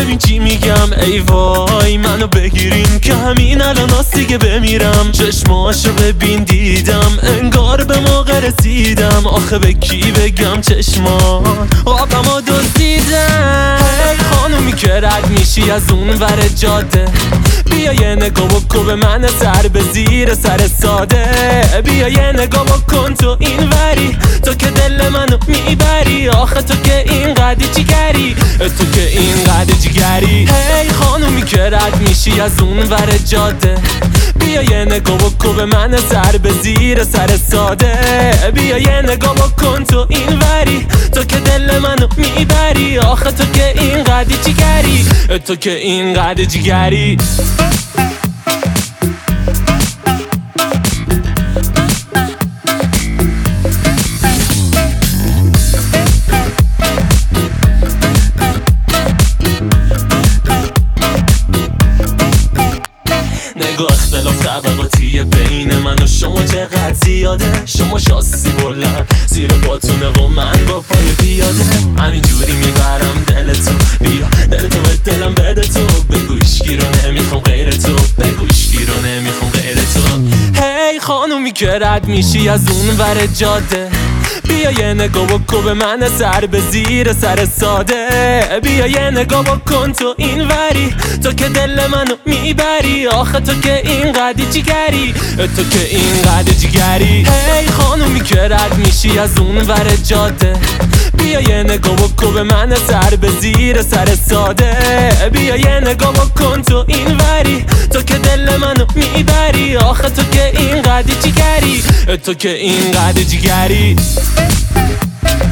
ببین چی میگم ای وای منو بگیرین که همین الان دیگه بمیرم. چشماشو ببین دیدم انگار به موقع رسیدم. آخه به کی بگم چشما آبمو دزدیدن. هی خانومی که رد میشی از اون ور جاده، بیا یه نگاه بکن به من سر به زیر سر ساده. بیا یه نگاه بکن تو این وری، تو که دل منو میبری. آخه تو که این قدی جیگری، تو که این قدی جیگری. هی خانومی که رد میشی از اون ور جاده، بیا یه نگاه بکن به من سر به زیر سر ساده. بیا یه نگاه بکن تو این وری، تو که دل منو میبری. آخه تو که این قدی جیگری، تو که این قدی جیگری. نگاه اختلاف طبقاتی بین من و شما چقدر زیاده. شما شاسی بلند زیر باتونه و من با پای بیاده. همینجوری میبرم دلتو، بیا دلتو به دلم بده تو. بگو هیچکی رو نمیخوام غیر تو، بگو هیچکی رو نمیخوام غیر تو. هی خانومی که رد میشی از اون ور جاده، بیا یه نگاه بکن به من سر به زیر سر ساده. بیا یه نگاه بکن تو این وری، تو که دل منو میبری. آخه تو که این قدی جیگری، تو که این قدی جیگری. هی خانومی که رد میشی از اون ور جاده، بیا یه نگاه بکن به من سر به زیر سر ساده. بیا یه نگاه بکن تو این وری، تو که دل منو میبری. آخه تو که این قدی جیگری، تو که این قدی جیگری.